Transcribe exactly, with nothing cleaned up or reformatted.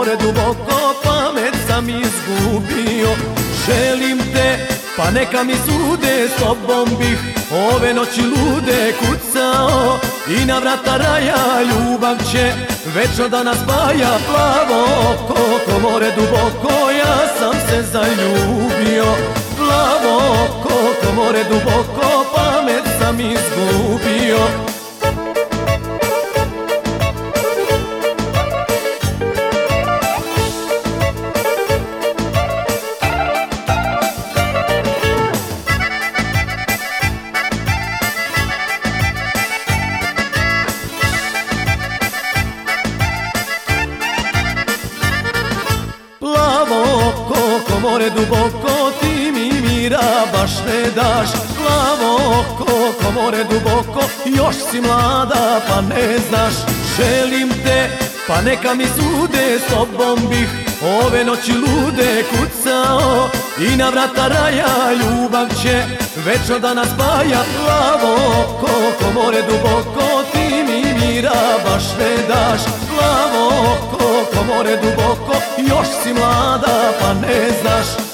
more duboko, pamet sam izgubio. Želim te, pa neka mi sude, s tobom bih ove noći lude kucao. I na vrata raja ljubav će večno da nas spaja. Plavo oko, ko more duboko, ja sam se zaljubio. Plavo oko, ko more duboko, pamet sam izgubio. Plavo oko, ko more duboko, ti mi mira baš ne daš. Plavo oko, ko more duboko, još si mlada pa ne znaš. Želim te, pa neka mi sude, s tobom bih ove noći lude kucao. I na vrata raja ljubav će večno da nas spaja. Plavo oko, ko more duboko, ti mi mira baš ne daš. Plavo oko, ko more duboko, još si mlada pa ne znaš.